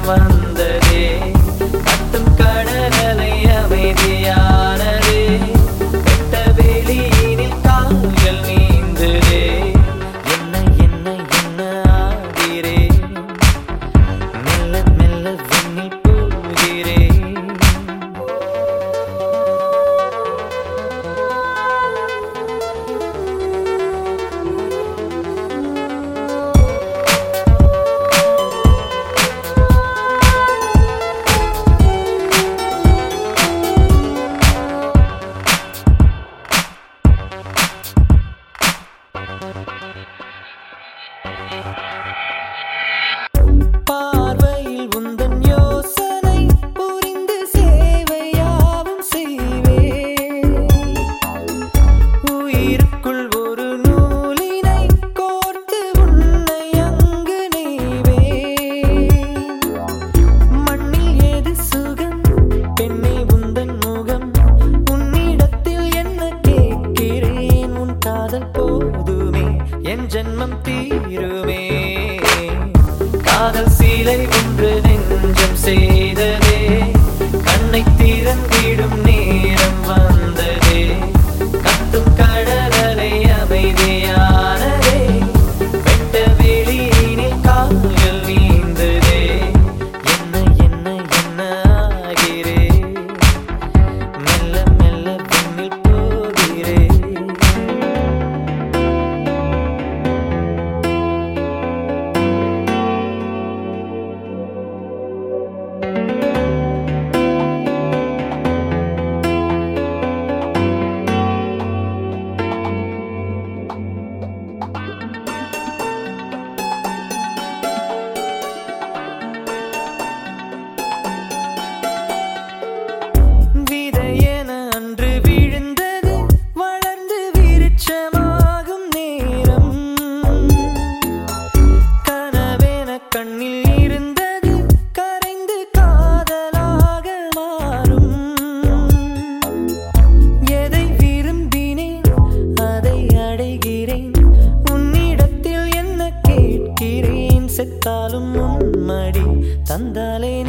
வந்ததே கட்டும் கடலலை அமைதியானதே வெட்ட வெளியினில் கால்கள் நீந்துதே என்ன என்ன என்ன ஆகிறேன் மெல்ல மெல்ல விண்ணில் போகிறேன் பார்வையில் உந்தன் யோசனை புரிந்து சேவையாவும் செய்வேன் உயிருக்குள் ஒரு நூலினை கோர்த்து உன்னை அங்கு நெய்வேன் மண்ணில் எது சுகம் பெண்ணே உந்தன் முகம் உன்னிடத்தில் என்ன கேட்கிறேன் உன் காதல் போதுமே என் ஜென்மம் தீருமே காதல் சீலை ஒன்று நெஞ்சம் செய்ததே கண்ணை திறந்திடும் நேரம் வந்ததே கத்தும் கடலலை அமைதியானதே வெட்ட வெளியினில் கால்கள் நீந்ததே என்ன என்ன என்ன ஆகிறேன் மெல்ல மெல்ல விண்ணில் போகிறேன் விதையென அன்று விழுந்தது வளர்ந்து விருட்சமாகும் நேரம் கனவென கண்ணில் இருந்தது கரைந்து காதலாக மாறும் எதை விரும்பினேன் அதை அடைகிறேன் உன்னிடத்தில் என்ன கேட்கிறேன் செத்தாலும் உன்மடி தந்தாலே